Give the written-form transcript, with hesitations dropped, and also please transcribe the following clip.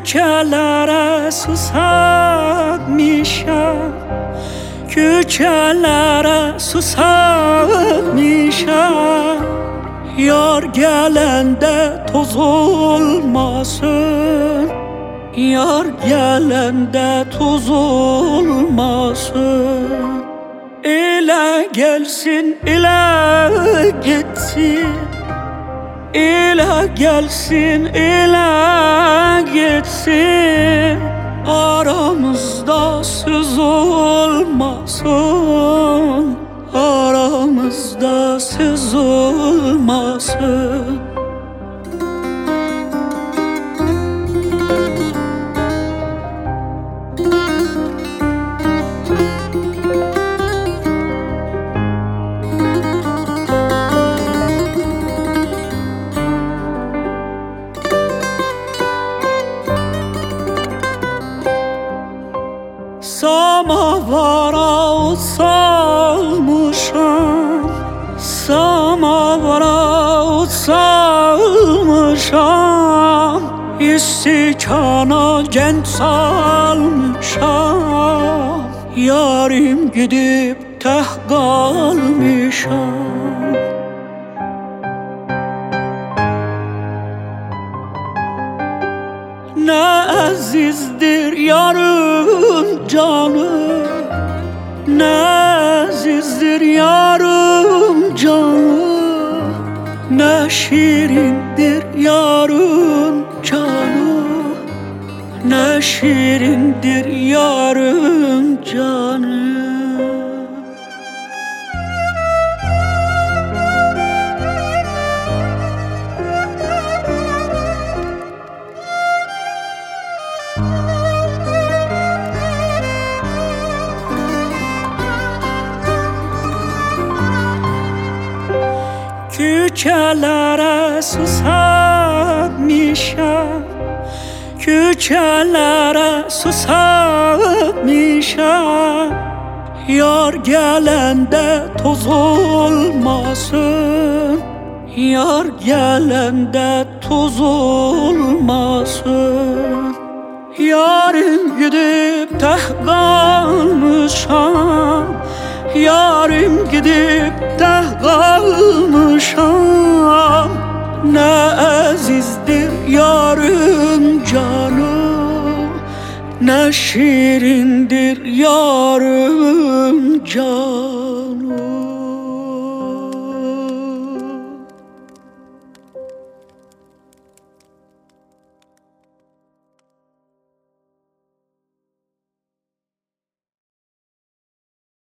Küçelere susamışam, küçelere susamışam. Yar gelende toz olmasın, yar gelende toz olmasın. Ele gelsin, ele gitsin, ele gelsin, ele gitsin. Aramızda söz olmasın, aramızda söz olmasın. Samavara ot salmışam, samavara ot salmışam. İstikana genç salmışam, yarim gidip teh kalmışam. Ne azizdir yarın canı, ne azizdir yarın canı, ne şirindir yarın canı, ne şirindir yarın canı. Küçelere susamışam, küçelere susamışam. Yar gelende toz olmasın, yar gelende toz olmasın. Yarim gidip teh kalmışam, yarim gidip teh kalmışam. Ne azizdir yarın canı, ne şirindir yarın